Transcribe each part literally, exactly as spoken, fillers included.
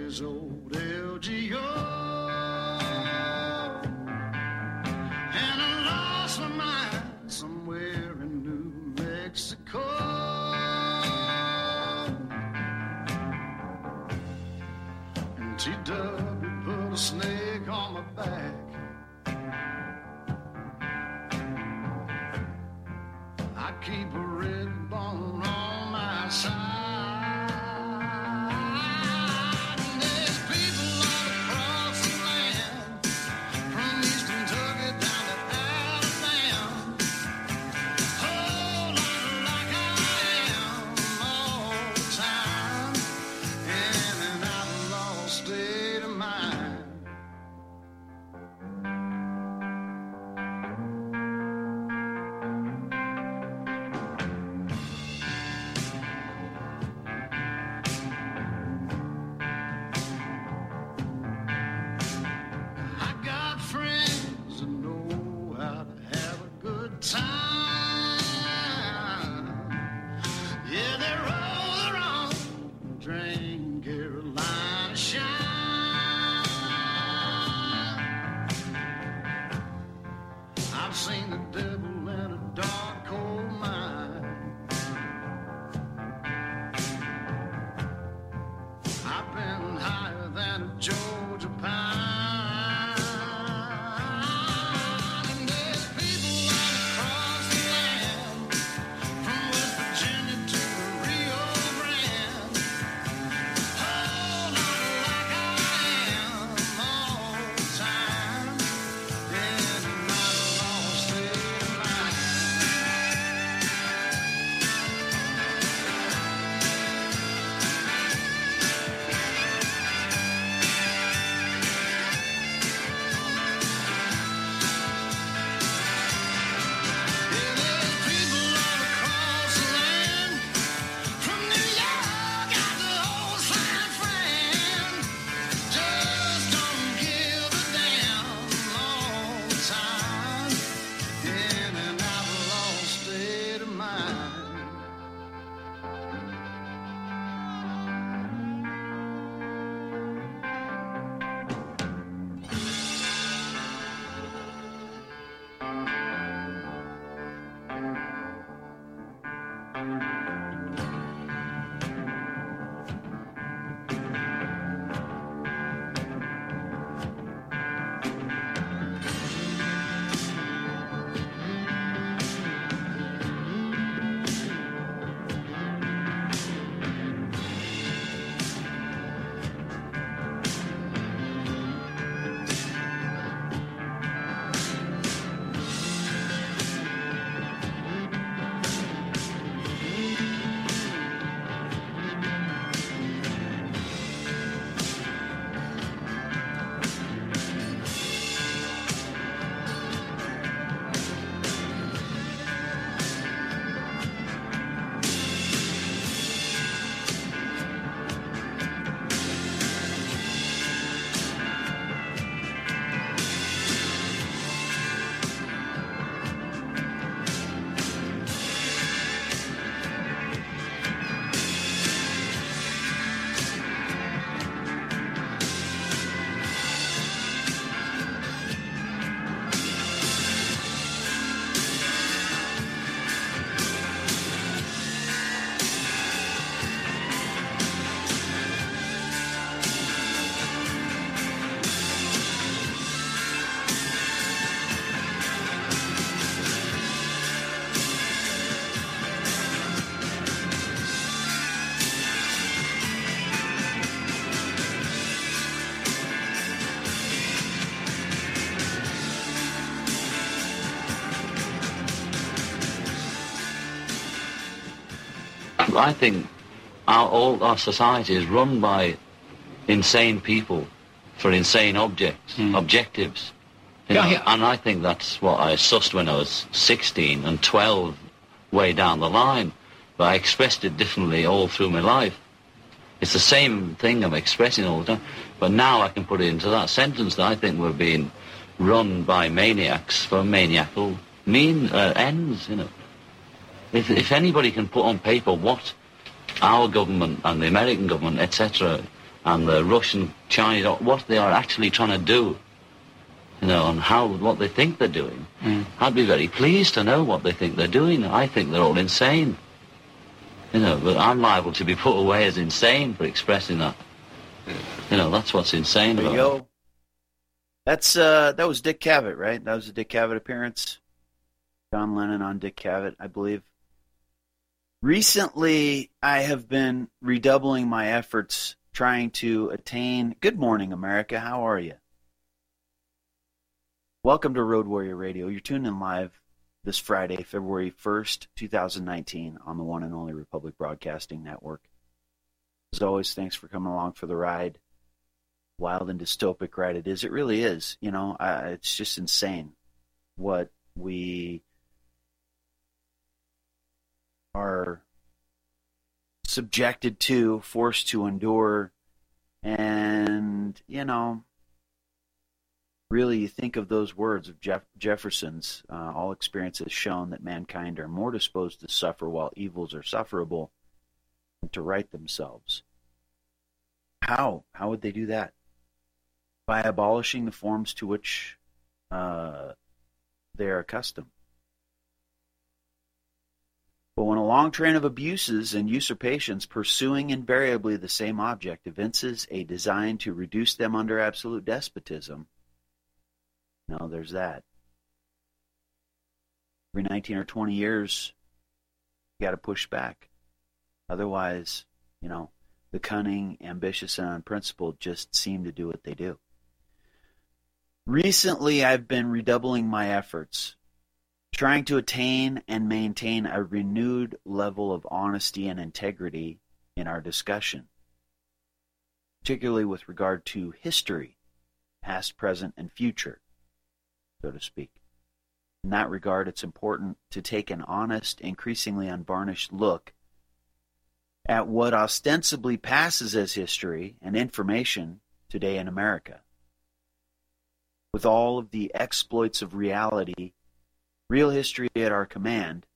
is old L G O. And I lost my mind somewhere in New Mexico. And T W put a snake on my back. I keep a red bone on my side. I think our, all our society is run by insane people for insane objects, mm. objectives. You yeah, know? Yeah. And I think that's what I sussed when I was sixteen and twelve way down the line. But I expressed it differently all through my life. It's the same thing I'm expressing all the time. But now I can put it into that sentence that I think we're being run by maniacs for maniacal mean uh, ends, you know. If, if anybody can put on paper what our government and the American government, et cetera, and the Russian, Chinese, what they are actually trying to do, you know, and how, what they think they're doing, mm. I'd be very pleased to know what they think they're doing. I think they're all insane. You know, but I'm liable to be put away as insane for expressing that. You know, that's what's insane there about you go. It. That's, uh, that was Dick Cavett, right? That was a Dick Cavett appearance. John Lennon on Dick Cavett, I believe. Recently, I have been redoubling my efforts trying to attain... Good morning, America. How are you? Welcome to Road Warrior Radio. You're tuned in live this Friday, February first, twenty nineteen, on the one and only Republic Broadcasting Network. As always, thanks for coming along for the ride. Wild and dystopic ride it is. It really is. You know, uh, it's just insane what we are subjected to, forced to endure, and, you know, really you think of those words of Jeff- Jefferson's, uh, all experience has shown that mankind are more disposed to suffer while evils are sufferable than to right themselves. How? How would they do that? By abolishing the forms to which uh, they are accustomed. But when a long train of abuses and usurpations pursuing invariably the same object evinces a design to reduce them under absolute despotism, no, there's that. Every nineteen or twenty years, you got to push back. Otherwise, you know, the cunning, ambitious, and unprincipled just seem to do what they do. Recently, I've been redoubling my efforts, trying to attain and maintain a renewed level of honesty and integrity in our discussion, particularly with regard to history, past, present, and future, so to speak. In that regard, it's important to take an honest, increasingly unvarnished look at what ostensibly passes as history and information today in America. With all of the exploits of reality, real history at our command,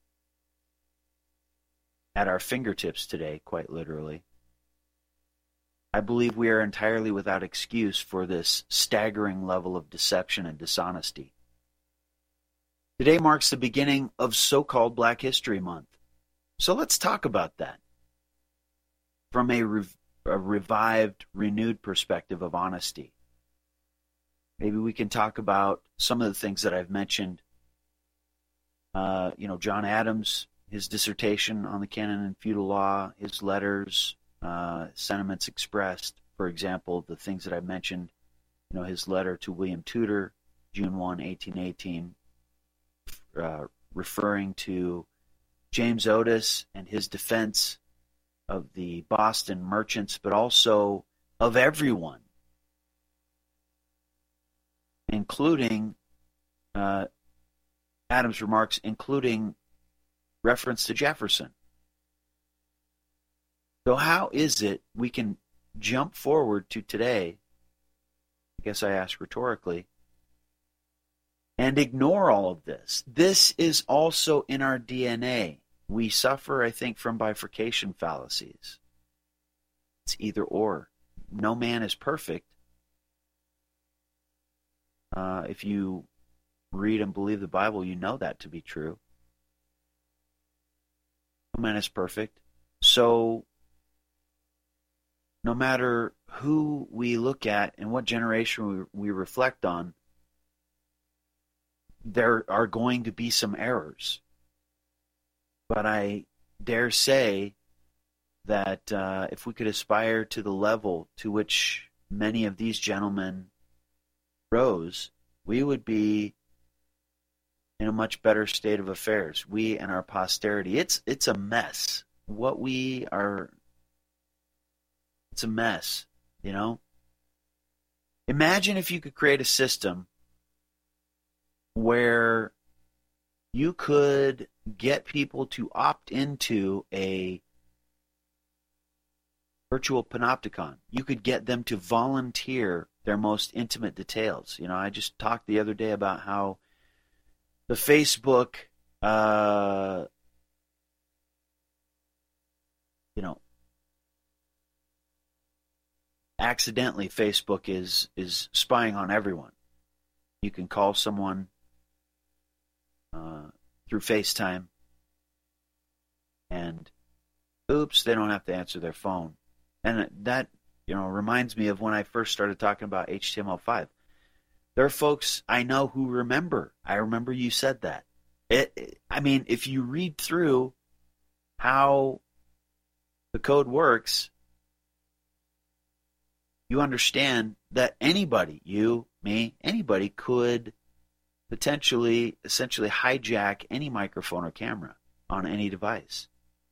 at our fingertips today, quite literally, I believe we are entirely without excuse for this staggering level of deception and dishonesty. Today marks the beginning of so-called Black History Month. So let's talk about that from a, rev- a revived, renewed perspective of honesty. Maybe we can talk about some of the things that I've mentioned. Uh, you know, John Adams, his dissertation on the canon and feudal law, his letters, uh, sentiments expressed. For example, the things that I mentioned, you know, his letter to William Tudor, June first, eighteen eighteen, uh, referring to James Otis and his defense of the Boston merchants, but also of everyone, including uh, Adams' remarks, including reference to Jefferson. So how is it we can jump forward to today, I guess I ask rhetorically, and ignore all of this? This is also in our D N A. We suffer, I think, from bifurcation fallacies. It's either or. No man is perfect. Uh, if you read and believe the Bible, you know that to be true. No man is perfect. So, no matter who we look at and what generation we, we reflect on, there are going to be some errors. But I dare say that uh, if we could aspire to the level to which many of these gentlemen rose, we would be in a much better state of affairs. We and our posterity. It's it's a mess. What we are, it's a mess, you know? Imagine if you could create a system where you could get people to opt into a virtual panopticon. You could get them to volunteer their most intimate details. You know, I just talked the other day about how the Facebook, uh, you know, accidentally Facebook is is spying on everyone. You can call someone uh, through FaceTime, and oops, they don't have to answer their phone. And that, you know, reminds me of when I first started talking about H T M L five. There are folks I know who remember. I remember you said that. It, it, I mean, if you read through how the code works, you understand that anybody, you, me, anybody could potentially, essentially hijack any microphone or camera on any device.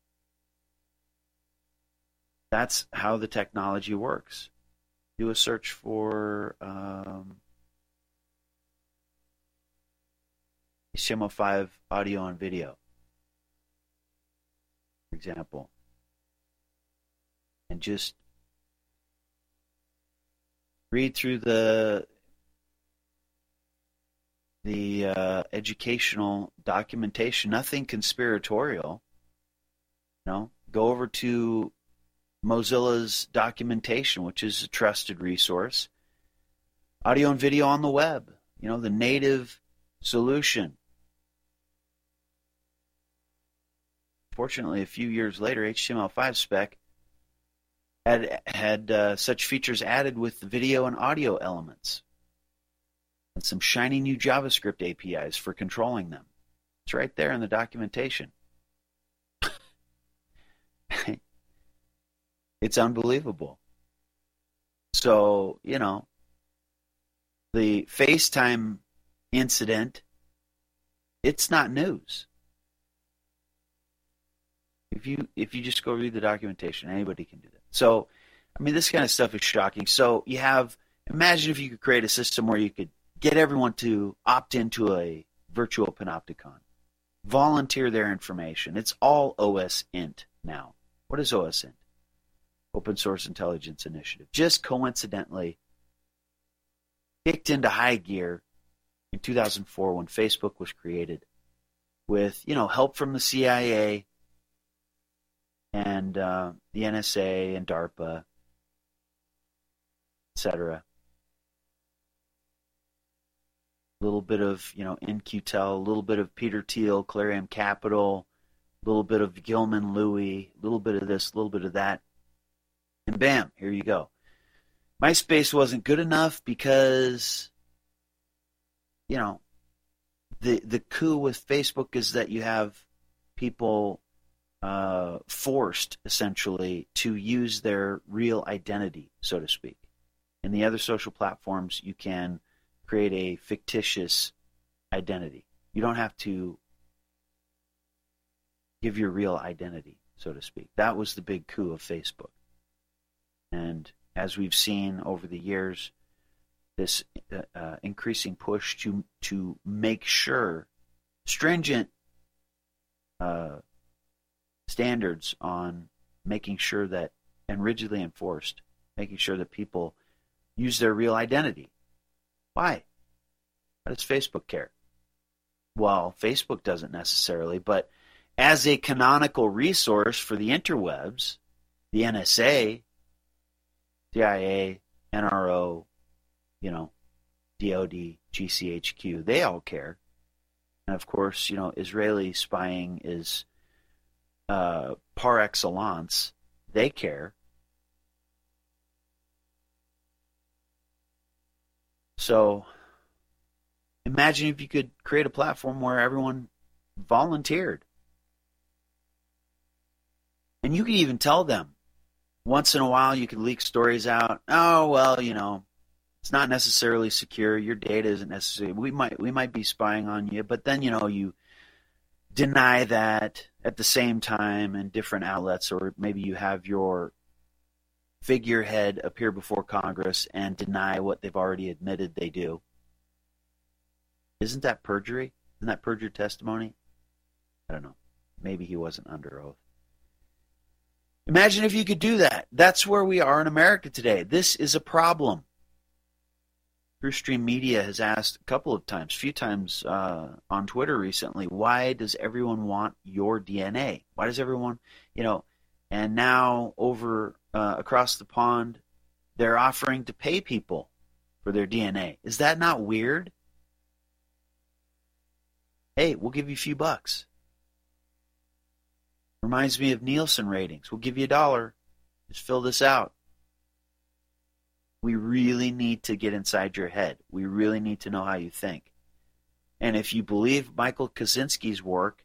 That's how the technology works. Do a search for um, H T M L five audio and video, for example, and just read through the the uh, educational documentation. Nothing conspiratorial. You know, go over to Mozilla's documentation, which is a trusted resource. Audio and video on the web. You know, the native solution. Fortunately, a few years later, H T M L five spec had had uh, such features added with the video and audio elements, and some shiny new JavaScript A P Is for controlling them. It's right there in the documentation. It's unbelievable. So, you know, the FaceTime incident, it's not news. If you if you just go read the documentation, anybody can do that. So, I mean, this kind of stuff is shocking. So you have, imagine if you could create a system where you could get everyone to opt into a virtual panopticon, volunteer their information. It's all O S I N T now. What is O S I N T? Open Source Intelligence Initiative. Just coincidentally kicked into high gear in two thousand four when Facebook was created with, you know, help from the C I A and uh, the N S A and DARPA, et cetera. A little bit of, you know, N Q Tel, a little bit of Peter Thiel, Clarion Capital, a little bit of Gilman Louie, a little bit of this, a little bit of that. And bam, here you go. MySpace wasn't good enough because, you know, the the coup with Facebook is that you have people uh, forced, essentially, to use their real identity, so to speak. In the other social platforms, you can create a fictitious identity. You don't have to give your real identity, so to speak. That was the big coup of Facebook. And as we've seen over the years, this uh, uh, increasing push to to make sure stringent uh, standards on making sure that, and rigidly enforced, making sure that people use their real identity. Why? Why does Facebook care? Well, Facebook doesn't necessarily, but as a canonical resource for the interwebs, the N S A, C I A, N R O, you know, D O D, G C H Q, they all care. And of course, you know, Israeli spying is uh, par excellence. They care. So imagine if you could create a platform where everyone volunteered. And you could even tell them, once in a while you could leak stories out. Oh, well, you know, it's not necessarily secure. Your data isn't necessarily, we might we might be spying on you, but then, you know, you deny that at the same time in different outlets, or maybe you have your figurehead appear before Congress and deny what they've already admitted they do. Isn't that perjury? Isn't that perjured testimony? I don't know. Maybe he wasn't under oath. Imagine if you could do that. That's where we are in America today. This is a problem. TrueStream Media has asked a couple of times, a few times uh, on Twitter recently, why does everyone want your D N A? Why does everyone, you know, and now over uh, across the pond, they're offering to pay people for their D N A. Is that not weird? Hey, we'll give you a few bucks. Reminds me of Nielsen ratings. We'll give you a dollar. Just fill this out. We really need to get inside your head. We really need to know how you think. And if you believe Michael Kaczynski's work,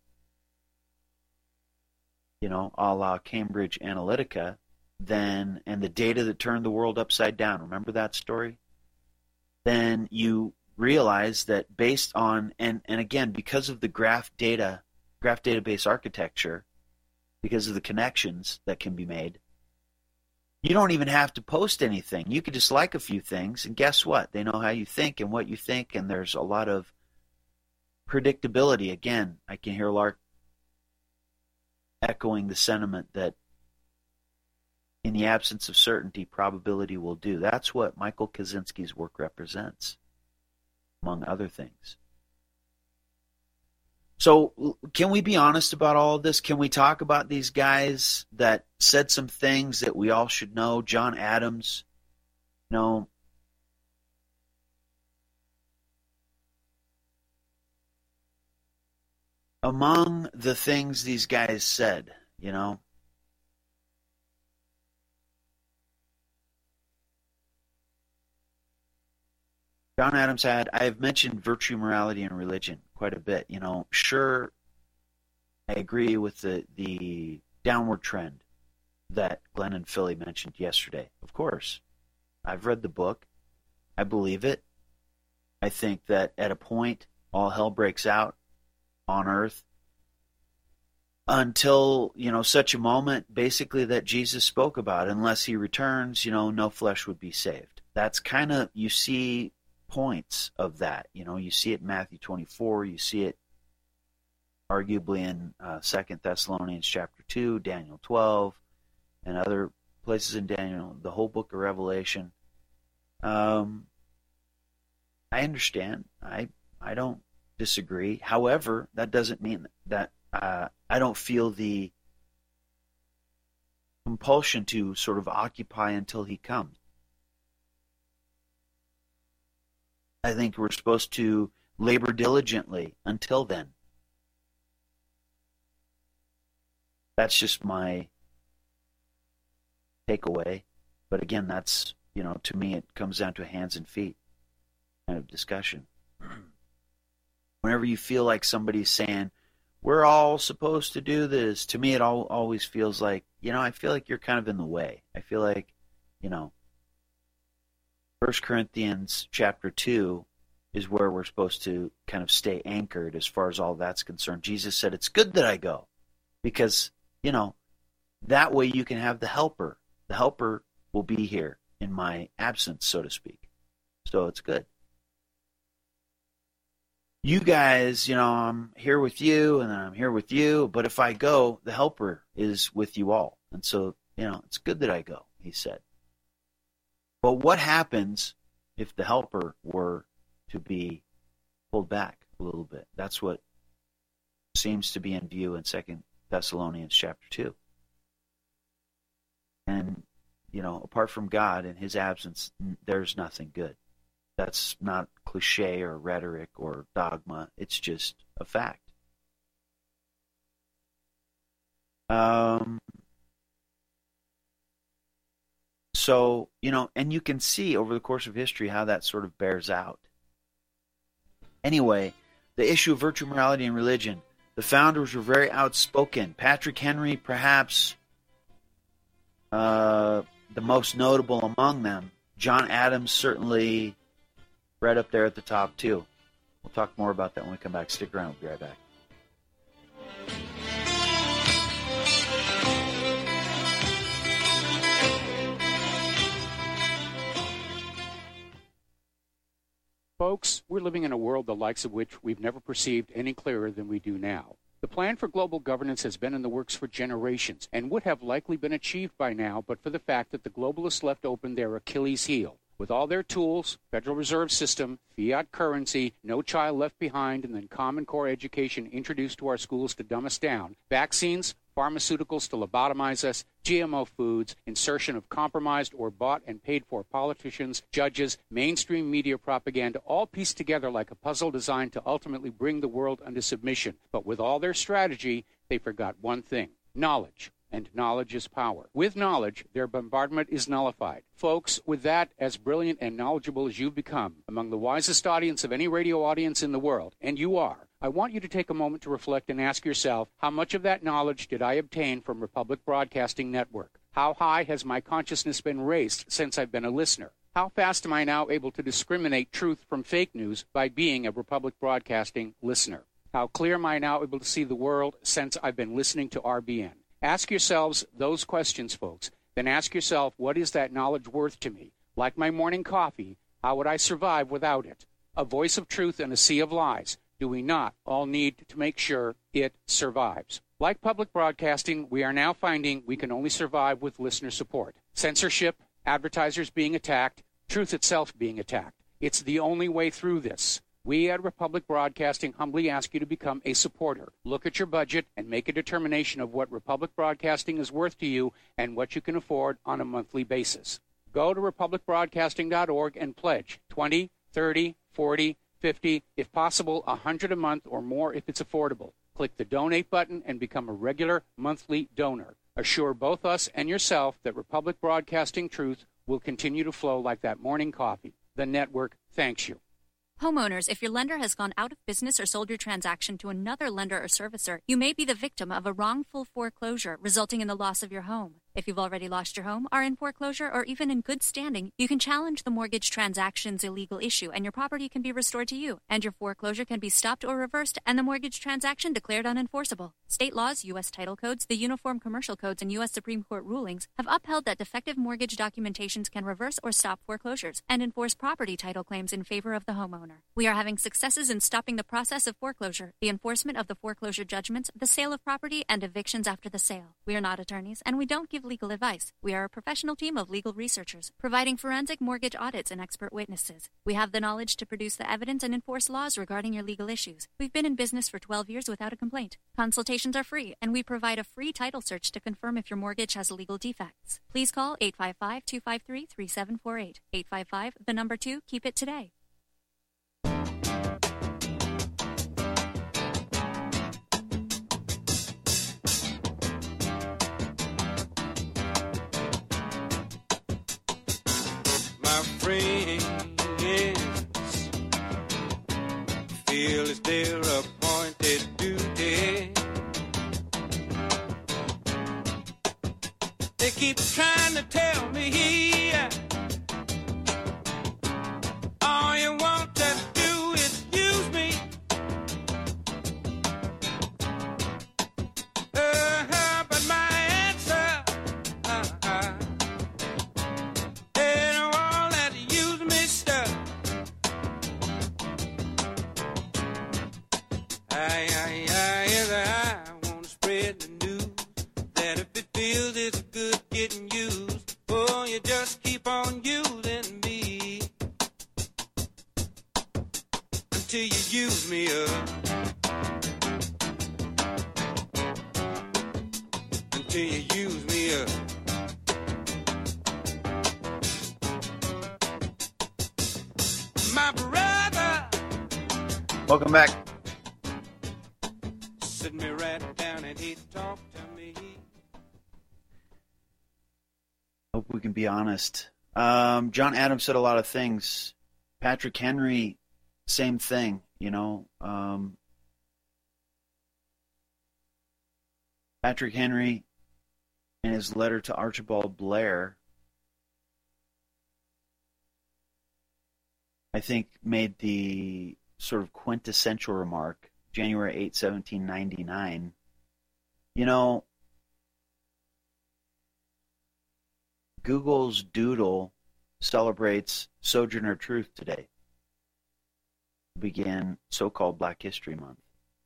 you know, a la Cambridge Analytica, then, and the data that turned the world upside down, remember that story? Then you realize that based on, and, and again, because of the graph data, graph database architecture, because of the connections that can be made, you don't even have to post anything. You could just like a few things, and guess what? They know how you think and what you think, and there's a lot of predictability. Again, I can hear Lark echoing the sentiment that in the absence of certainty, probability will do. That's what Michael Kaczynski's work represents, among other things. So can we be honest about all of this? Can we talk about these guys that said some things that we all should know? John Adams, you know, among the things these guys said, you know, John Adams had, I have mentioned virtue, morality, and religion quite a bit. You know, sure, I agree with the, the downward trend that Glenn and Philly mentioned yesterday. Of course, I've read the book. I believe it. I think that at a point, all hell breaks out on earth until, you know, such a moment, basically, that Jesus spoke about. Unless he returns, you know, no flesh would be saved. That's kind of, you see points of that. You know, you see it in Matthew twenty-four, you see it arguably in uh, Second Thessalonians chapter two, Daniel twelve, and other places in Daniel, the whole book of Revelation. Um, I understand. I I don't disagree. However, that doesn't mean that uh, I don't feel the compulsion to sort of occupy until he comes. I think we're supposed to labor diligently until then. That's just my takeaway. But again, that's, you know, to me, it comes down to a hands and feet kind of discussion. Whenever you feel like somebody's saying, we're all supposed to do this, to me, it all, always feels like, you know, I feel like you're kind of in the way. I feel like, you know, First Corinthians chapter two is where we're supposed to kind of stay anchored as far as all that's concerned. Jesus said, it's good that I go, because, you know, that way you can have the helper. The helper will be here in my absence, so to speak. So it's good. You guys, you know, I'm here with you, and then I'm here with you, but if I go, the helper is with you all. And so, you know, it's good that I go, he said. But what happens if the helper were to be pulled back a little bit? That's what seems to be in view in Second Thessalonians chapter two. And, you know, apart from God and his absence, there's nothing good. That's not cliche or rhetoric or dogma. It's just a fact. Um... So, you know, and you can see over the course of history how that sort of bears out. Anyway, the issue of virtue, morality, and religion. The founders were very outspoken. Patrick Henry, perhaps uh, the most notable among them. John Adams, certainly right up there at the top, too. We'll talk more about that when we come back. Stick around. We'll be right back. Folks, we're living in a world the likes of which we've never perceived any clearer than we do now. The plan for global governance has been in the works for generations and would have likely been achieved by now but for the fact that the globalists left open their Achilles heel. With all their tools, Federal Reserve System, fiat currency, no child left behind, and then Common Core education introduced to our schools to dumb us down, vaccines, pharmaceuticals to lobotomize us, G M O foods, insertion of compromised or bought and paid for politicians, judges, mainstream media propaganda, all pieced together like a puzzle designed to ultimately bring the world under submission. But with all their strategy, they forgot one thing: knowledge. And knowledge is power. With knowledge, their bombardment is nullified. Folks, with that, as brilliant and knowledgeable as you've become, among the wisest audience of any radio audience in the world, and you are, I want you to take a moment to reflect and ask yourself, how much of that knowledge did I obtain from Republic Broadcasting Network? How high has my consciousness been raised since I've been a listener? How fast am I now able to discriminate truth from fake news by being a Republic Broadcasting listener? How clear am I now able to see the world since I've been listening to R B N? Ask yourselves those questions, folks. Then ask yourself, what is that knowledge worth to me? Like my morning coffee, how would I survive without it? A voice of truth in a sea of lies. Do we not all need to make sure it survives? Like public broadcasting, we are now finding we can only survive with listener support. Censorship, advertisers being attacked, truth itself being attacked. It's the only way through this. We at Republic Broadcasting humbly ask you to become a supporter. Look at your budget and make a determination of what Republic Broadcasting is worth to you and what you can afford on a monthly basis. Go to republic broadcasting dot org and pledge twenty, thirty, forty, fifty, if possible, one hundred a month or more if it's affordable. Click the donate button and become a regular monthly donor. Assure both us and yourself that Republic Broadcasting truth will continue to flow like that morning coffee. The network thanks you. Homeowners, if your lender has gone out of business or sold your transaction to another lender or servicer, you may be the victim of a wrongful foreclosure resulting in the loss of your home. If you've already lost your home, are in foreclosure, or even in good standing, you can challenge the mortgage transaction's illegal issue, and your property can be restored to you, and your foreclosure can be stopped or reversed, and the mortgage transaction declared unenforceable. State laws, U S title codes, the Uniform Commercial Codes, and U S Supreme Court rulings have upheld that defective mortgage documentations can reverse or stop foreclosures and enforce property title claims in favor of the homeowner. We are having successes in stopping the process of foreclosure, the enforcement of the foreclosure judgments, the sale of property, and evictions after the sale. We are not attorneys, and we don't give legal advice. We are a professional team of legal researchers, providing forensic mortgage audits and expert witnesses. We have the knowledge to produce the evidence and enforce laws regarding your legal issues. We've been in business for twelve years without a complaint. Consultations are free, and we provide a free title search to confirm if your mortgage has legal defects. Please call eight five five, two five three, three seven four eight. eight five five, the number two, keep it today. Friends feel it's their appointed duty. They keep trying to tell me all you want to do is use me. Uh-huh, but my answer uh-huh, I, I, I, I want to spread the news that if it feels it's good getting used, oh, you just keep on using me until you use me up, until you use me up. My brother. Welcome back. Me right down and he talked to me. Hope we can be honest. Um, John Adams said a lot of things. Patrick Henry, same thing, you know. Um, Patrick Henry, in his letter to Archibald Blair, I think made the sort of quintessential remark, January eighth, seventeen ninety-nine. You know, Google's Doodle celebrates Sojourner Truth today. It began so-called Black History Month.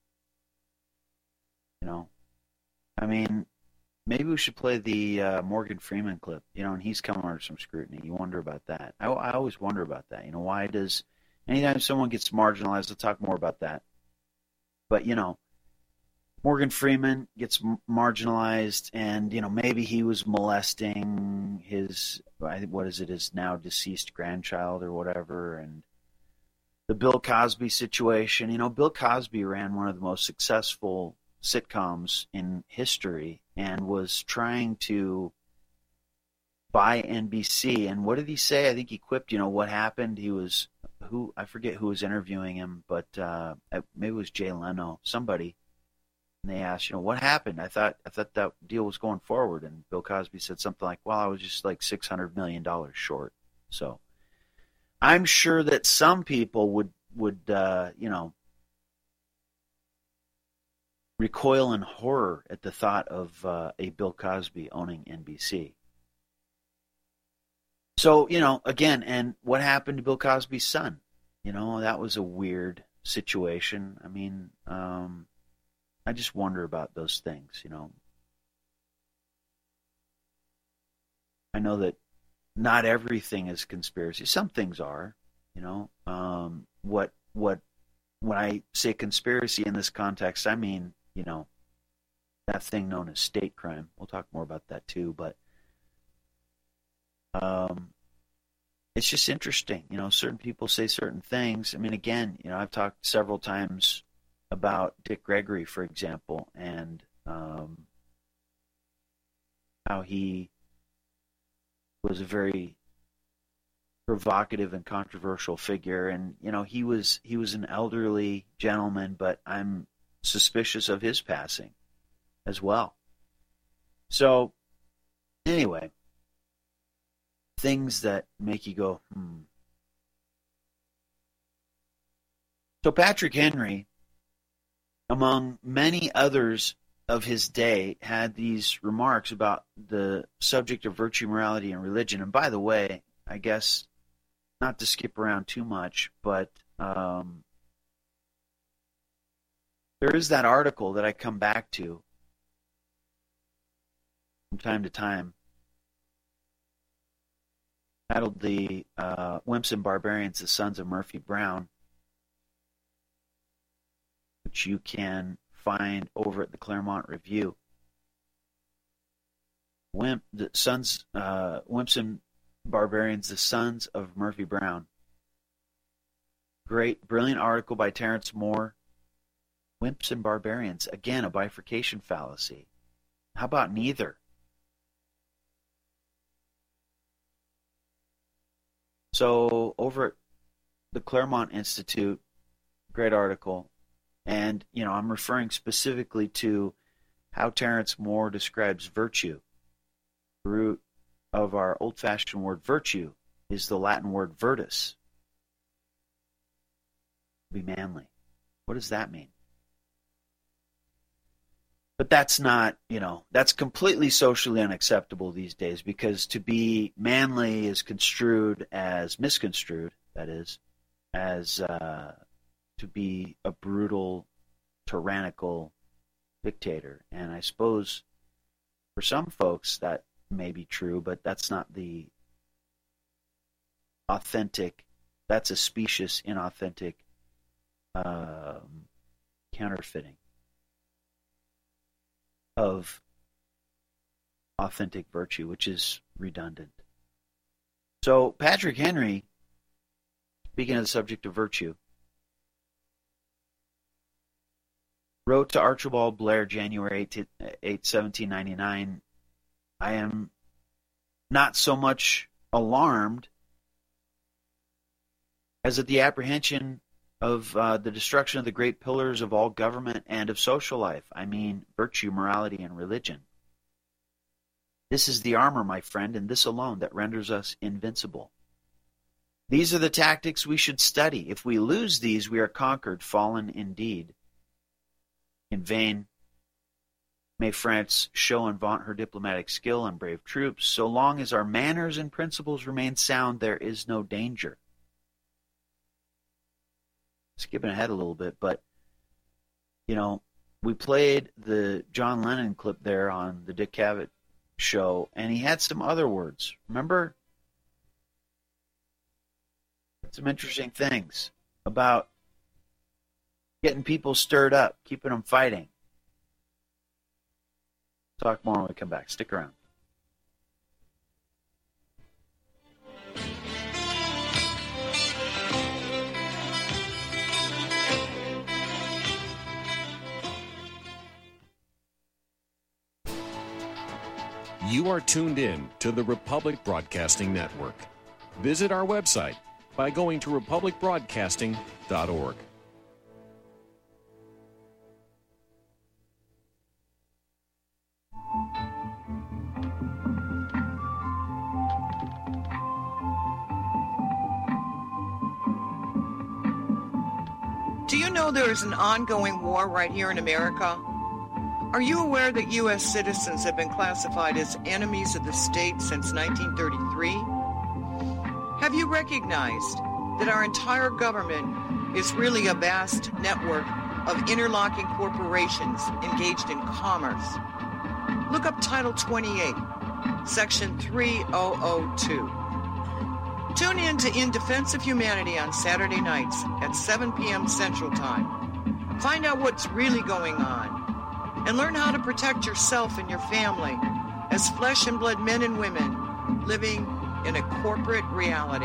You know, I mean, maybe we should play the uh, Morgan Freeman clip, you know, and he's come under some scrutiny. You wonder about that. I, I always wonder about that. You know, why does, anytime someone gets marginalized, let's talk more about that. But, you know, Morgan Freeman gets marginalized, and you know maybe he was molesting his what is it his now deceased grandchild or whatever, and the Bill Cosby situation. You know, Bill Cosby ran one of the most successful sitcoms in history and was trying to buy N B C. And what did he say? I think he quipped, you know, what happened? He was who I forget who was interviewing him, but uh, maybe it was Jay Leno, somebody. And they asked, you know, what happened? I thought I thought that deal was going forward. And Bill Cosby said something like, well, I was just like six hundred million dollars short. So I'm sure that some people would, would uh, you know, recoil in horror at the thought of uh, a Bill Cosby owning N B C. So, you know, again, and what happened to Bill Cosby's son? You know, that was a weird situation. I mean, um... I just wonder about those things, you know. I know that not everything is conspiracy. Some things are, you know. Um, what what when I say conspiracy in this context, I mean, you know, that thing known as state crime. We'll talk more about that too, but um, it's just interesting, you know. Certain people say certain things. I mean, again, you know, I've talked several times about Dick Gregory, for example, and um, how he was a very provocative and controversial figure. And you know, he was he was an elderly gentleman, but I'm suspicious of his passing as well. So anyway, things that make you go, hmm. So Patrick Henry, among many others of his day, had these remarks about the subject of virtue, morality, and religion. And by the way, I guess not to skip around too much, but um, there is that article that I come back to from time to time, titled "The uh, Wimps and Barbarians, the Sons of Murphy Brown," which you can find over at the Claremont Review. Wimp, the sons, uh, Wimps and Barbarians, the Sons of Murphy Brown. Great, brilliant article by Terrence Moore. Wimps and Barbarians, again, a bifurcation fallacy. How about neither? So over at the Claremont Institute, great article. And, you know, I'm referring specifically to how Terrence Moore describes virtue. The root of our old-fashioned word virtue is the Latin word virtus. Be manly. What does that mean? But that's not, you know, that's completely socially unacceptable these days, because to be manly is construed as, misconstrued, that is, as uh, to be a brutal, tyrannical dictator. And I suppose for some folks that may be true, but that's not the authentic, that's a specious, inauthentic um, counterfeiting of authentic virtue, which is redundant. So Patrick Henry, speaking of the subject of virtue, wrote to Archibald Blair January eighth, seventeen ninety-nine, I am not so much alarmed as at the apprehension of uh, the destruction of the great pillars of all government and of social life. I mean, virtue, morality, and religion. This is the armor, my friend, and this alone that renders us invincible. These are the tactics we should study. If we lose these, we are conquered, fallen indeed. In vain may France show and vaunt her diplomatic skill and brave troops. So long as our manners and principles remain sound, there is no danger. Skipping ahead a little bit, but, you know, we played the John Lennon clip there on the Dick Cavett show, and he had some other words. Remember? Some interesting things about getting people stirred up, keeping them fighting. Talk more when we come back. Stick around. You are tuned in to the Republic Broadcasting Network. Visit our website by going to republic broadcasting dot org. Do you know there is an ongoing war right here in America? Are you aware that U S citizens have been classified as enemies of the state since nineteen thirty-three? Have you recognized that our entire government is really a vast network of interlocking corporations engaged in commerce? Look up Title twenty-eight, Section three thousand two. Tune in to In Defense of Humanity on Saturday nights at seven p.m. Central Time. Find out what's really going on and learn how to protect yourself and your family as flesh and blood men and women living in a corporate reality.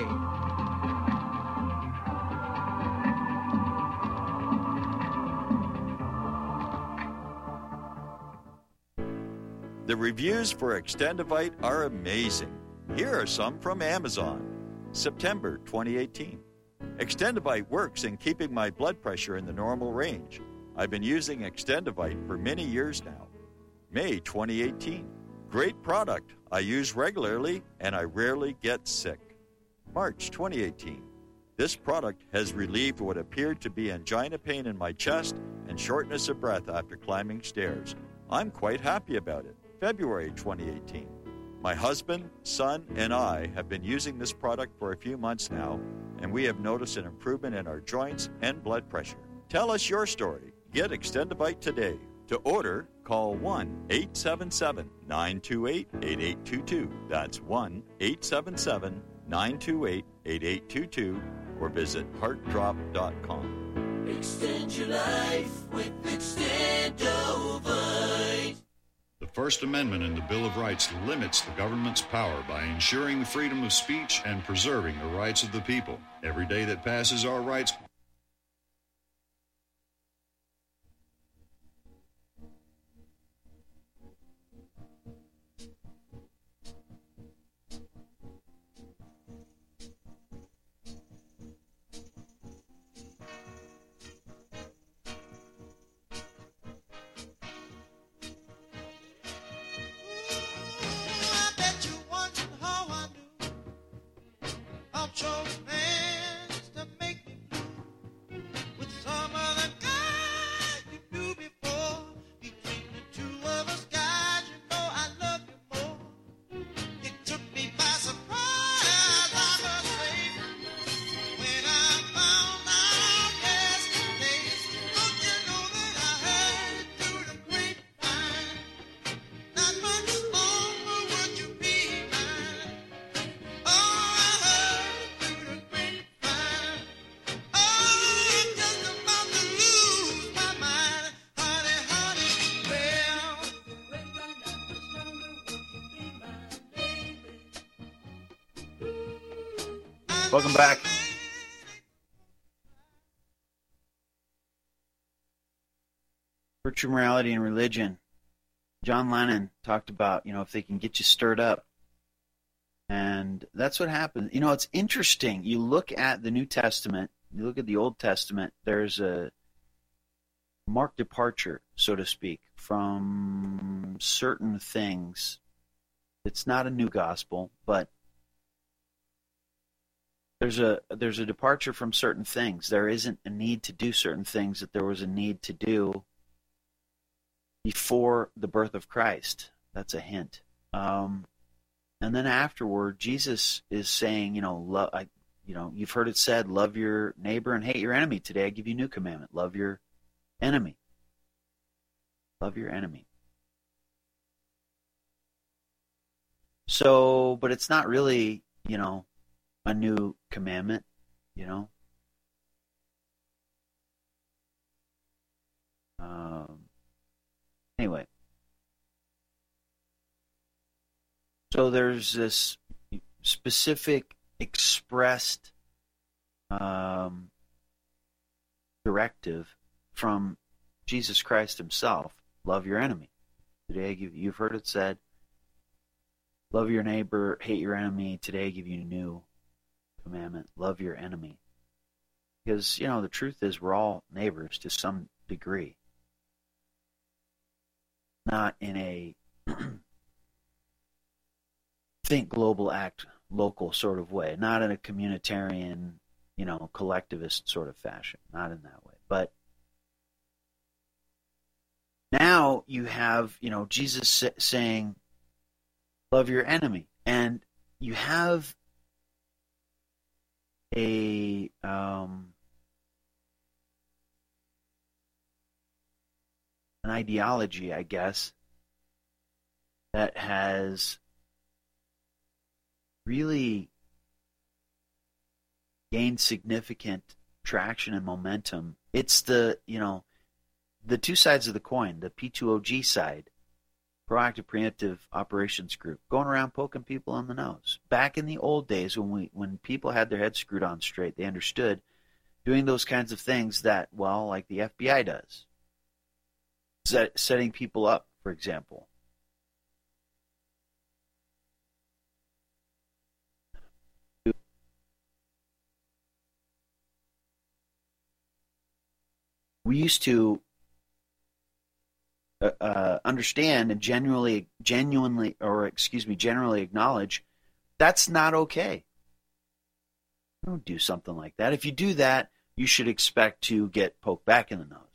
The reviews for Extendivite are amazing. Here are some from Amazon. September twenty eighteen. Extendivite works in keeping my blood pressure in the normal range. I've been using Extendivite for many years now. May twenty eighteen. Great product. I use regularly and I rarely get sick. March twenty eighteen. This product has relieved what appeared to be angina pain in my chest and shortness of breath after climbing stairs. I'm quite happy about it. February twenty eighteen. My husband, son, and I have been using this product for a few months now, and we have noticed an improvement in our joints and blood pressure. Tell us your story. Get Extendivite today. To order, call one eight seven seven, nine two eight, eight eight two two. That's one eight seven seven, nine two eight, eight eight two two or visit heart drop dot com. Extend your life with Extendovite. The First Amendment in the Bill of Rights limits the government's power by ensuring the freedom of speech and preserving the rights of the people. Every day that passes, our rights Welcome back. Virtue, morality, and religion. John Lennon talked about, you know, if they can get you stirred up. And that's what happens. You know, it's interesting. You look at the New Testament, you look at the Old Testament, there's a marked departure, so to speak, from certain things. It's not a new gospel, but There's a there's a departure from certain things. There isn't a need to do certain things that there was a need to do before the birth of Christ. That's a hint. Um, and then afterward, Jesus is saying, you know, love. I, you know, you've heard it said, love your neighbor and hate your enemy. Today, I give you a new commandment: love your enemy. Love your enemy. So, but it's not really, you know, a new commandment, you know. Um, anyway, So there's this specific expressed um, directive from Jesus Christ himself: love your enemy. Today I give you, you've heard it said, love your neighbor, hate your enemy. Today I give you a new commandment: love your enemy. Because, you know, the truth is we're all neighbors to some degree. Not in a think global, act local sort of way. Not in a communitarian, you know, collectivist sort of fashion. Not in that way. But now you have, you know, Jesus saying, love your enemy. And you have a um, an ideology, I guess, that has really gained significant traction and momentum. It's the, you know, the two sides of the coin, the P two O G side, Proactive Preemptive Operations Group, going around poking people on the nose. Back in the old days when we when people had their heads screwed on straight, they understood doing those kinds of things that, well, like the F B I does. Set, setting people up, for example. We used to uh, uh, understand and genuinely, genuinely, or excuse me, generally acknowledge that's not okay. Don't do something like that. If you do that, you should expect to get poked back in the nose.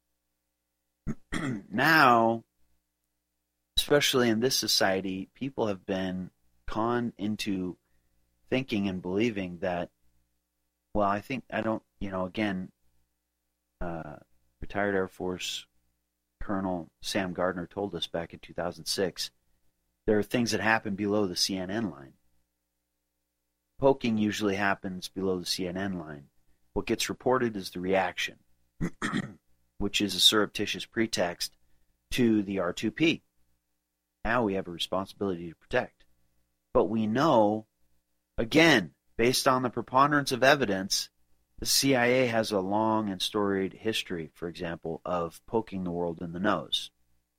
Now, especially in this society, people have been conned into thinking and believing that, well, I think, I don't, you know, again, uh, retired Air Force Colonel Sam Gardner told us back in two thousand six, there are things that happen below the C N N line. Poking usually happens below the C N N line. What gets reported is the reaction, which is a surreptitious pretext to the R two P. Now we have a responsibility to protect. But we know, again, based on the preponderance of evidence, the C I A has a long and storied history, for example, of poking the world in the nose.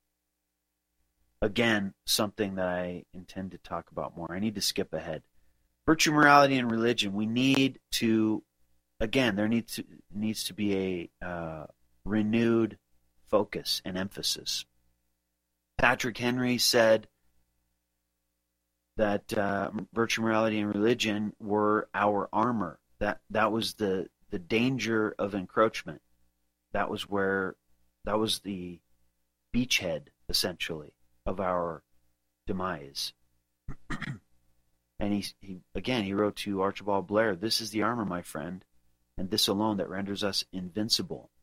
Again, something that I intend to talk about more. I need to skip ahead. Virtue, morality, and religion. We need to, again, there needs to, needs to be a uh, renewed focus and emphasis. Patrick Henry said that uh, virtue, morality, and religion were our armor. That that was the, the danger of encroachment. That was where, that was the beachhead, essentially, of our demise. And he, he again, he wrote to Archibald Blair, "This is the armor, my friend, and this alone that renders us invincible.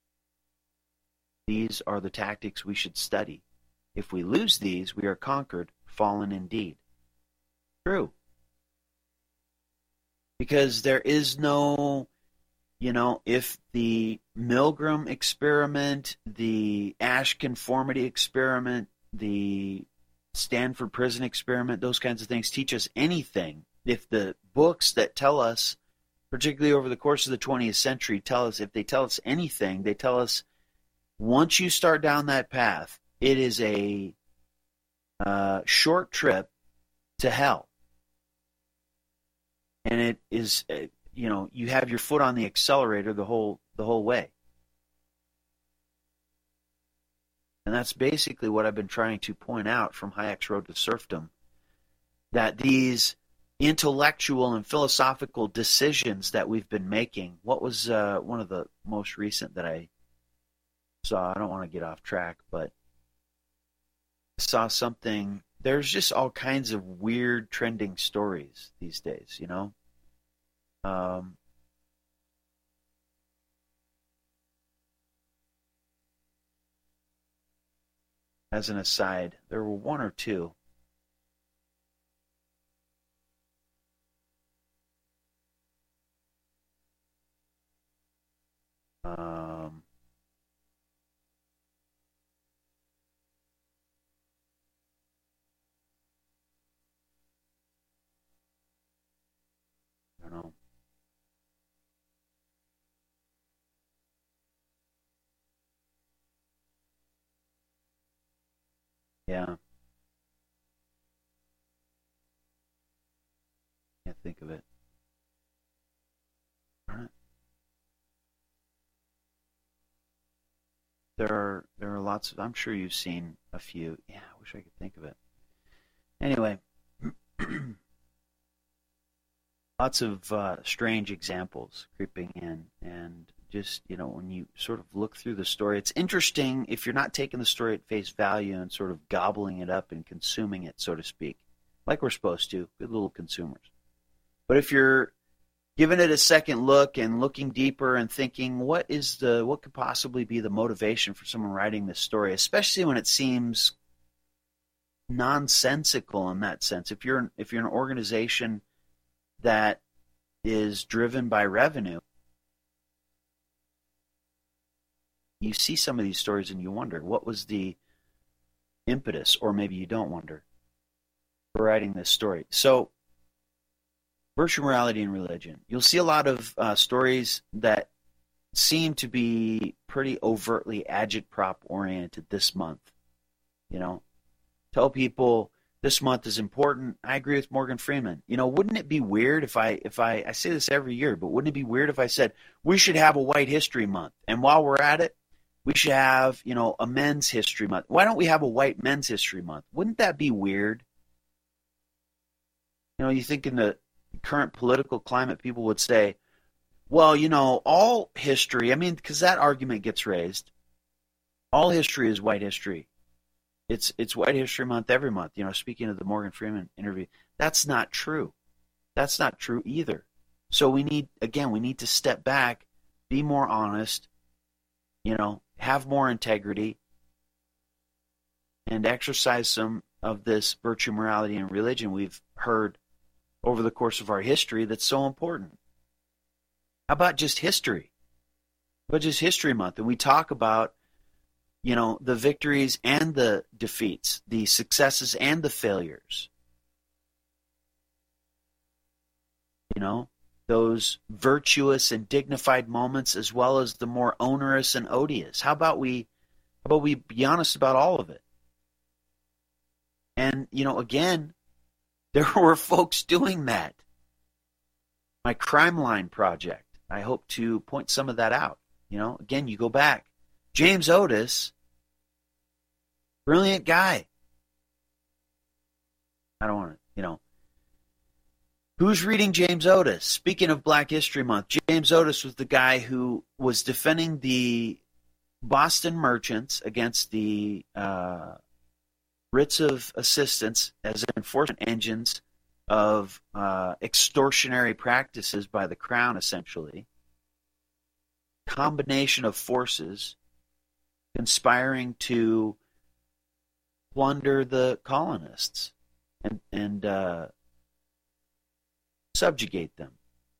These are the tactics we should study. If we lose these, we are conquered, fallen indeed." True. Because there is no, you know, if the Milgram experiment, the Asch conformity experiment, the Stanford prison experiment, those kinds of things teach us anything, if the books that tell us, particularly over the course of the twentieth century, tell us, if they tell us anything, they tell us once you start down that path, it is a uh, short trip to hell. And it is, you know, you have your foot on the accelerator the whole the whole way. And that's basically what I've been trying to point out from Hayek's Road to Serfdom, that these intellectual and philosophical decisions that we've been making, what was uh, one of the most recent that I saw, I don't want to get off track, but I saw something, there's just all kinds of weird trending stories these days, you know? Um, as an aside, there were one or two. Um, Yeah. Can't think of it. All right. There are there are lots of. I'm sure you've seen a few. Yeah, I wish I could think of it. Anyway, lots of uh, strange examples creeping in, and just, you know, when you sort of look through the story, it's interesting if you're not taking the story at face value and sort of gobbling it up and consuming it, so to speak, like we're supposed to, good little consumers. But if you're giving it a second look and looking deeper and thinking, what is the, what could possibly be the motivation for someone writing this story, especially when it seems nonsensical in that sense. If you're if you're an organization that is driven by revenue, you see some of these stories and you wonder, what was the impetus, or maybe you don't wonder, for writing this story. So, virtue, morality, and religion. You'll see a lot of uh, stories that seem to be pretty overtly agitprop oriented this month. You know, tell people this month is important. I agree with Morgan Freeman. You know, wouldn't it be weird if I, if I, I say this every year, but wouldn't it be weird if I said we should have a White History Month, and while we're at it, we should have, you know, a Men's History Month. Why don't we have a White Men's History Month? Wouldn't that be weird? You know, you think in the current political climate, people would say, well, you know, all history, I mean, because that argument gets raised, all history is white history. It's it's White History Month every month. You know, speaking of the Morgan Freeman interview, that's not true. That's not true either. So we need, again, we need to step back, be more honest, you know, have more integrity, and exercise some of this virtue, morality, and religion we've heard over the course of our history that's so important. How about just history? How about just History Month? And we talk about, you know, the victories and the defeats, the successes and the failures. You know, those virtuous and dignified moments as well as the more onerous and odious. How about we, how about we be honest about all of it? And, you know, again, there were folks doing that. My Crime Line project, I hope to point some of that out. You know, again, you go back. James Otis, brilliant guy. I don't want to, you know. Who's reading James Otis? Speaking of Black History Month, James Otis was the guy who was defending the Boston merchants against the uh, writs of assistance as enforcement engines of uh, extortionary practices by the crown, essentially. Combination of forces conspiring to plunder the colonists and, and uh, subjugate them.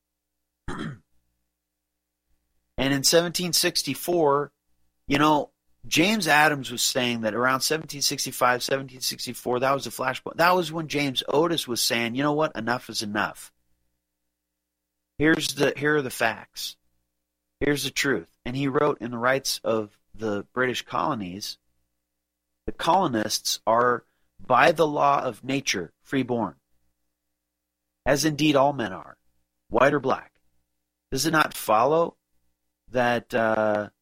And in seventeen sixty-four, you know, James Adams was saying that around seventeen sixty-five, seventeen sixty-four, that was the flashpoint. That was when James Otis was saying, you know what, enough is enough. Here's the, here are the facts. Here's the truth. And he wrote in the Rights of the British Colonies, the colonists are, by the law of nature, freeborn, as indeed all men are, white or black. Does it not follow that uh,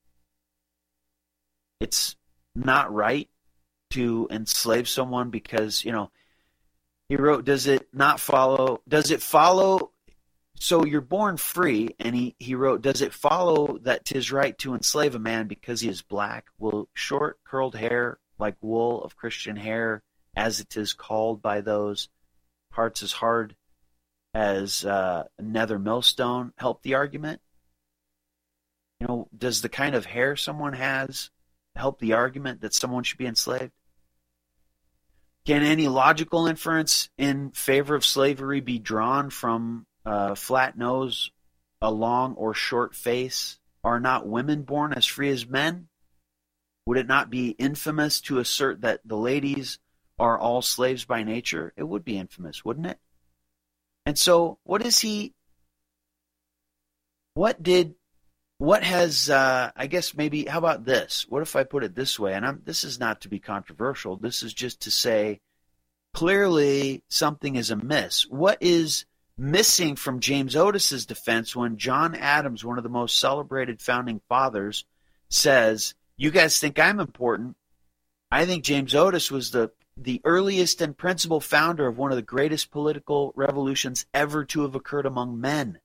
it's not right to enslave someone because, you know, he wrote, does it not follow, does it follow, so you're born free, and he, he wrote, does it follow that 'tis right to enslave a man because he is black? Will short curled hair, like wool of Christian hair, as it is called by those, hearts as hard as uh, nether millstone, help the argument? You know, does the kind of hair someone has help the argument that someone should be enslaved? Can any logical inference in favor of slavery be drawn from a flat nose, a long or short face? Are not women born as free as men? Would it not be infamous to assert that the ladies are all slaves by nature? It would be infamous, wouldn't it? And so, what is he, what did what has, uh, I guess maybe, how about this? What if I put it this way? And I'm, this is not to be controversial. This is just to say, clearly something is amiss. What is missing from James Otis's defense when John Adams, one of the most celebrated founding fathers, says, you guys think I'm important? I think James Otis was the, the earliest and principal founder of one of the greatest political revolutions ever to have occurred among men.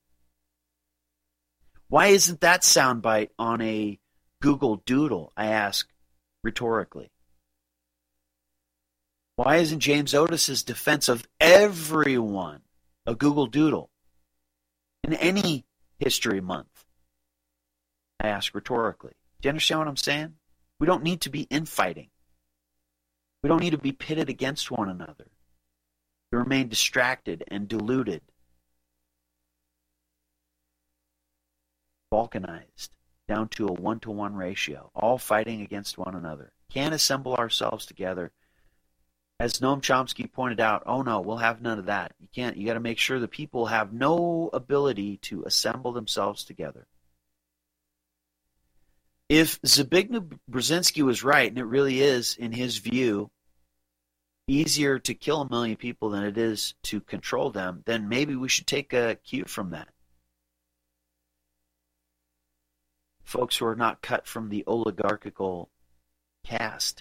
Why isn't that soundbite on a Google Doodle, I ask rhetorically? Why isn't James Otis's defense of everyone a Google Doodle in any history month? I ask rhetorically. Do you understand what I'm saying? We don't need to be infighting. We don't need to be pitted against one another, to remain distracted and deluded, balkanized, down to a one-to-one ratio, all fighting against one another. Can't assemble ourselves together. As Noam Chomsky pointed out, oh no, we'll have none of that. You can't. You got to make sure the people have no ability to assemble themselves together. If Zbigniew Brzezinski was right, and it really is, in his view, easier to kill a million people than it is to control them, then maybe we should take a cue from that. Folks who are not cut from the oligarchical caste.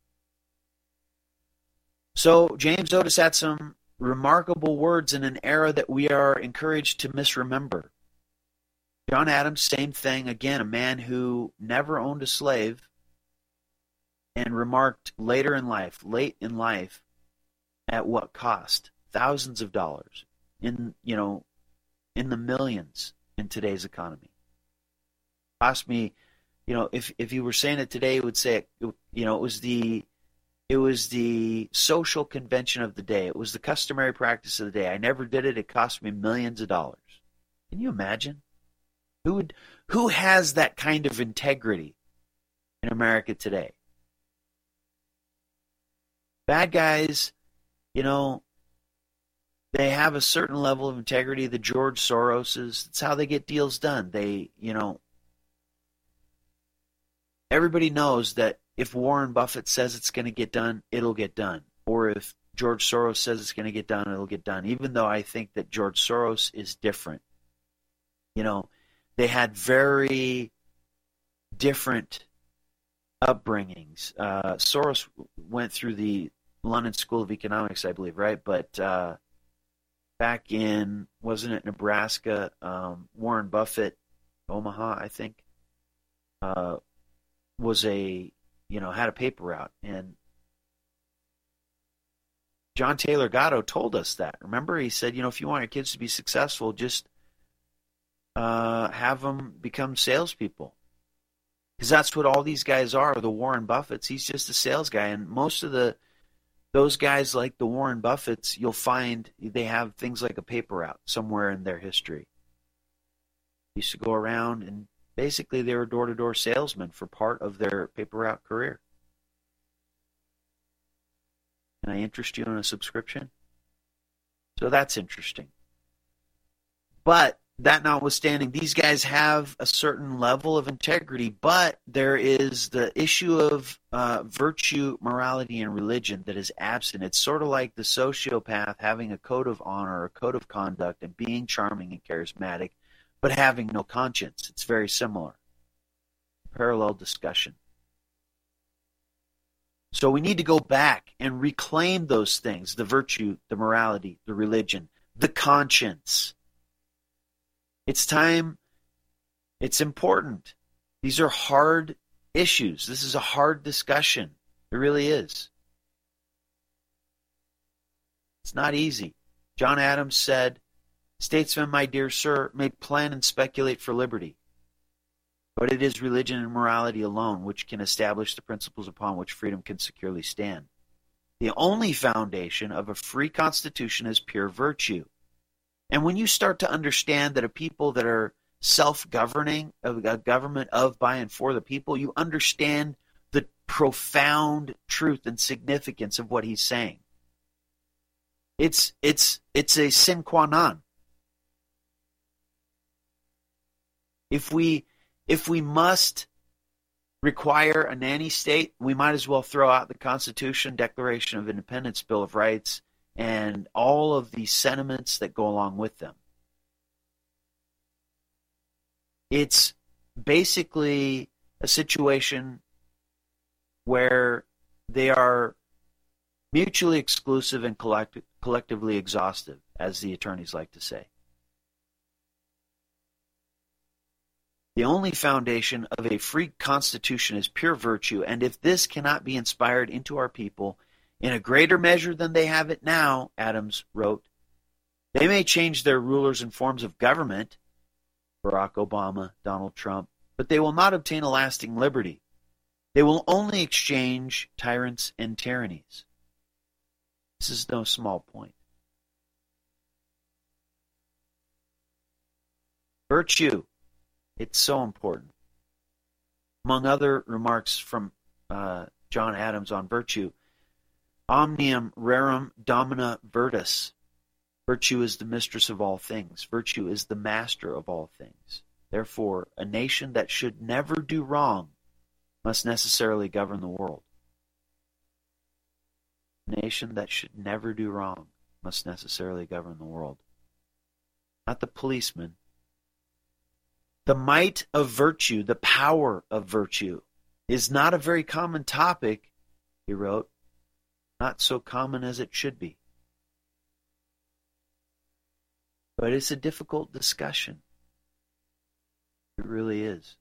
So James Otis had some remarkable words in an era that we are encouraged to misremember. John Adams, same thing. Again, a man who never owned a slave and remarked later in life, late in life, at what cost? Thousands of dollars, in, you know, in the millions in today's economy. Cost me, you know, if if you were saying it today, it would say, you know, it was the it was the social convention of the day. It was the customary practice of the day. I never did it. It cost me millions of dollars. Can you imagine? Who would who has that kind of integrity in America today? Bad guys, you know, they have a certain level of integrity. The George Soroses, that's how they get deals done. They, you know, everybody knows that if Warren Buffett says it's going to get done, it'll get done. Or if George Soros says it's going to get done, it'll get done. Even though I think that George Soros is different. You know, they had very different upbringings. Uh, Soros went through the London School of Economics, I believe, right? But uh, back in, wasn't it Nebraska, um, Warren Buffett, Omaha, I think, uh, was a, you know, had a paper route. And John Taylor Gatto told us that. Remember, he said, you know, if you want your kids to be successful, just uh, have them become salespeople. Because that's what all these guys are, the Warren Buffetts. He's just a sales guy. And most of the those guys like the Warren Buffetts, you'll find they have things like a paper route somewhere in their history. They used to go around and basically they were door-to-door salesmen for part of their paper route career. Can I interest you in a subscription? So that's interesting. But that notwithstanding, these guys have a certain level of integrity, but there is the issue of uh, virtue, morality, and religion that is absent. It's sort of like the sociopath having a code of honor, a code of conduct, and being charming and charismatic, but having no conscience. It's very similar. Parallel discussion. So we need to go back and reclaim those things, the virtue, the morality, the religion, the conscience. It's time. It's important. These are hard issues. This is a hard discussion. It really is. It's not easy. John Adams said, "Statesmen, my dear sir, may plan and speculate for liberty, but it is religion and morality alone which can establish the principles upon which freedom can securely stand. The only foundation of a free constitution is pure virtue." And when you start to understand that a people that are self-governing, a government of, by, and for the people, you understand the profound truth and significance of what he's saying. It's it's it's a sine qua non. If we If we must require a nanny state, we might as well throw out the Constitution, Declaration of Independence, Bill of Rights, and all of the sentiments that go along with them. It's basically a situation where they are mutually exclusive and collect- collectively exhaustive, as the attorneys like to say. The only foundation of a free constitution is pure virtue, and if this cannot be inspired into our people in a greater measure than they have it now, Adams wrote, they may change their rulers and forms of government, Barack Obama, Donald Trump, but they will not obtain a lasting liberty. They will only exchange tyrants and tyrannies. This is no small point. Virtue. It's so important. Among other remarks from uh, John Adams on virtue, omnium rerum domina virtus. Virtue is the mistress of all things. Virtue is the master of all things. Therefore, a nation that should never do wrong must necessarily govern the world. A nation that should never do wrong must necessarily govern the world. Not the policeman. The might of virtue, the power of virtue, is not a very common topic, he wrote. Not so common as it should be. But it's a difficult discussion. It really is.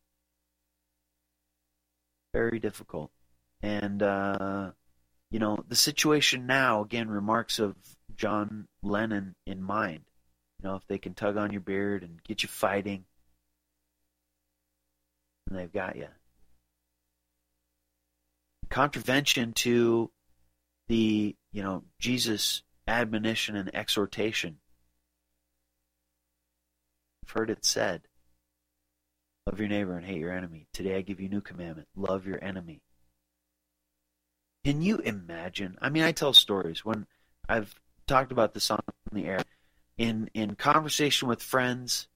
Very difficult. And, uh, you know, the situation now, again, remarks of John Lennon in mind. You know, if they can tug on your beard and get you fighting, and they've got you. Contravention to the, you know, Jesus' admonition and exhortation. I've heard it said, love your neighbor and hate your enemy. Today I give you a new commandment, love your enemy. Can you imagine? I mean, I tell stories when I've talked about this on the air. In, in conversation with friends,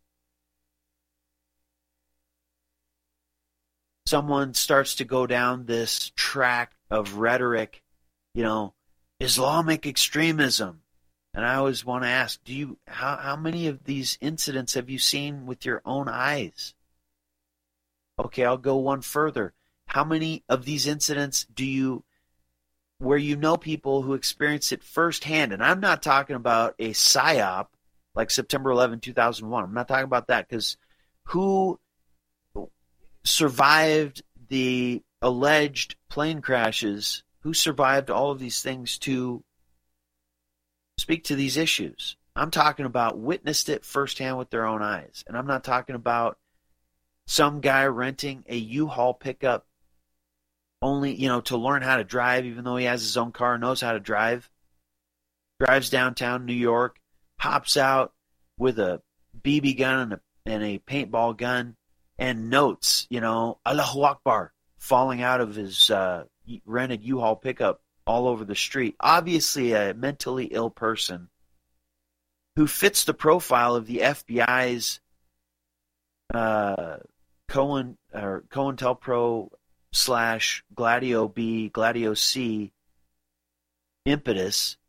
someone starts to go down this track of rhetoric, you know, Islamic extremism. And I always want to ask, do you how, how many of these incidents have you seen with your own eyes? Okay, I'll go one further. How many of these incidents do you, where you know people who experienced it firsthand? And I'm not talking about a psyop like September eleventh, two thousand one. I'm not talking about that, because who survived the alleged plane crashes, who survived all of these things to speak to these issues? I'm talking about witnessed it firsthand with their own eyes. And I'm not talking about some guy renting a U-Haul pickup only, you know, to learn how to drive, even though he has his own car and knows how to drive. Drives downtown New York, hops out with a B B gun and a, and a paintball gun, and notes, you know, Allahu Akbar, falling out of his uh, rented U-Haul pickup all over the street. Obviously a mentally ill person who fits the profile of the F B I's uh, Cohen or COINTELPRO slash Gladio B, Gladio C impetus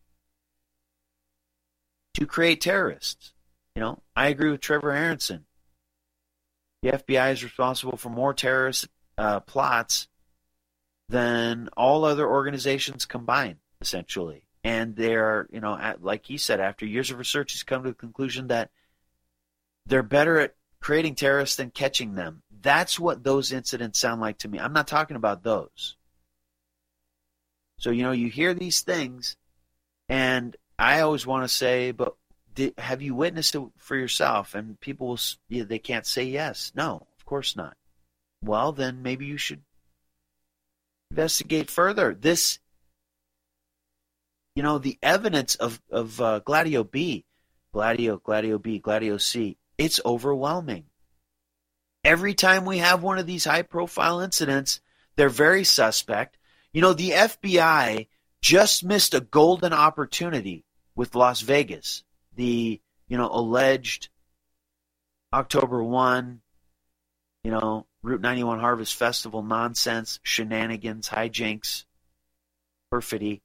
to create terrorists. You know, I agree with Trevor Aronson. The F B I is responsible for more terrorist uh, plots than all other organizations combined, essentially. And they're, you know, at, like he said, after years of research, he's come to the conclusion that they're better at creating terrorists than catching them. That's what those incidents sound like to me. I'm not talking about those. So, you know, you hear these things, and I always want to say, but did, have you witnessed it for yourself? And people will, you know, they can't say yes. No, of course not. Well, then maybe you should investigate further. This, you know, the evidence of, of uh, Gladio B, Gladio, Gladio B, Gladio C, it's overwhelming. Every time we have one of these high-profile incidents, they're very suspect. You know, the F B I just missed a golden opportunity with Las Vegas, the, you know, alleged October first you know, Route ninety-one Harvest Festival nonsense, shenanigans, hijinks, perfidy.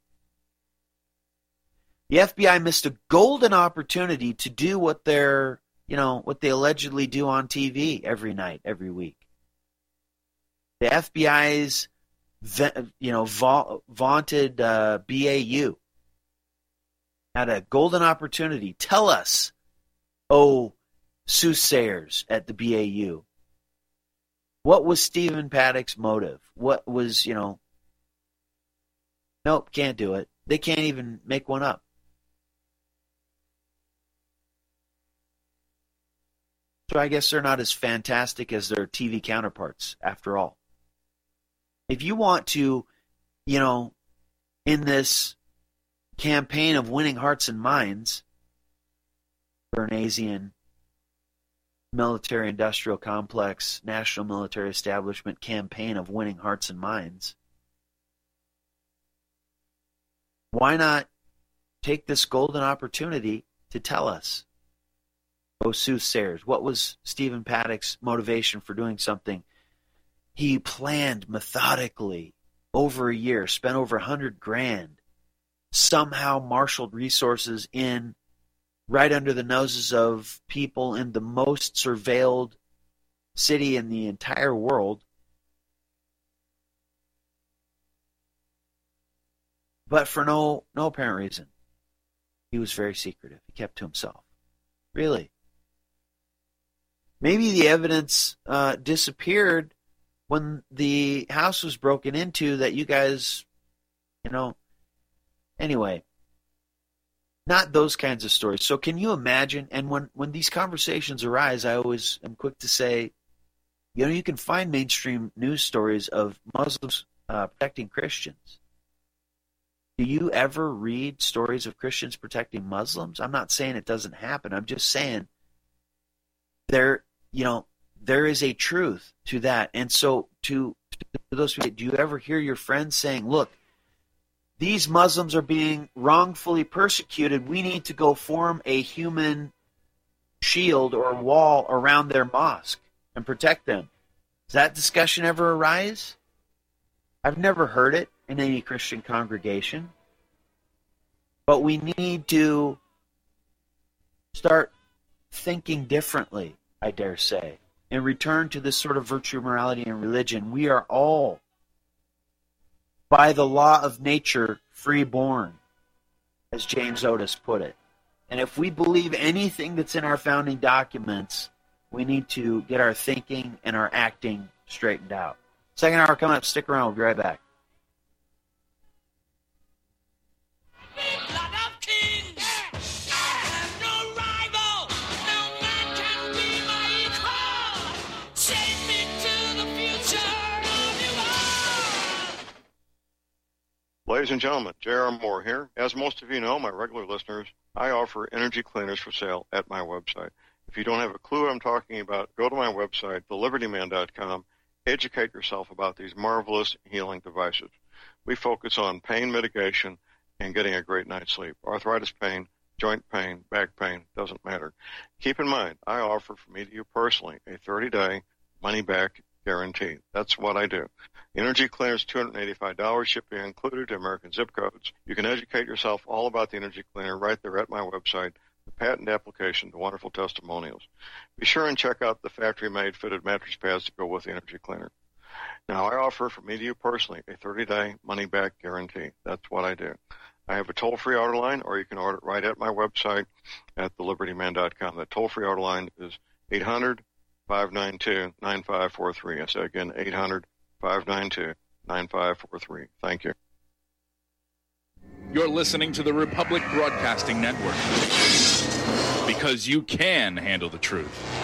The F B I missed a golden opportunity to do what they're, you know, what they allegedly do on T V every night, every week. The F B I's, you know, va- vaunted uh, B A U had a golden opportunity. Tell us, oh, soothsayers at the B A U, what was Stephen Paddock's motive? What was, you know, nope, can't do it. They can't even make one up. So I guess they're not as fantastic as their T V counterparts, after all. If you want to, you know, in this campaign of winning hearts and minds, Bernaysian military-industrial complex, national military establishment campaign of winning hearts and minds, why not take this golden opportunity to tell us, oh soothsayers, what was Stephen Paddock's motivation for doing something he planned methodically over a year, spent over a hundred grand, somehow marshaled resources in right under the noses of people in the most surveilled city in the entire world, but for no no apparent reason. He was very secretive. He kept to himself. Really. Maybe the evidence uh, disappeared when the house was broken into that you guys, you know, anyway, not those kinds of stories. So can you imagine, and when, when these conversations arise, I always am quick to say, you know, you can find mainstream news stories of Muslims uh, protecting Christians. Do you ever read stories of Christians protecting Muslims? I'm not saying it doesn't happen. I'm just saying there, you know, there is a truth to that. And so to, to those people, do you ever hear your friends saying, look, these Muslims are being wrongfully persecuted. We need to go form a human shield or wall around their mosque and protect them. Does that discussion ever arise? I've never heard it in any Christian congregation. But we need to start thinking differently, I dare say, and return to this sort of virtue, morality, and religion. We are all, by the law of nature, freeborn, as James Otis put it. And if we believe anything that's in our founding documents, we need to get our thinking and our acting straightened out. Second hour coming up. Stick around. We'll be right back. Ladies and gentlemen, J R Moore here. As most of you know, my regular listeners, I offer energy cleaners for sale at my website. If you don't have a clue what I'm talking about, go to my website, the liberty man dot com. Educate yourself about these marvelous healing devices. We focus on pain mitigation and getting a great night's sleep. Arthritis pain, joint pain, back pain, doesn't matter. Keep in mind, I offer for me to you personally a thirty-day money-back guarantee. That's what I do. Energy Cleaner is two hundred eighty-five dollars, shipping included to American zip codes. You can educate yourself all about the Energy Cleaner right there at my website, the patent application, the wonderful testimonials. Be sure and check out the factory-made fitted mattress pads to go with the Energy Cleaner. Now, I offer for me to you personally a thirty-day money-back guarantee. That's what I do. I have a toll-free order line, or you can order it right at my website at the liberty man dot com. That toll-free order line is eight hundred, five nine two, nine five four three. I say again, eight hundred, five nine two, nine five four three. Thank you. You're listening to the Republic Broadcasting Network, because you can handle the truth.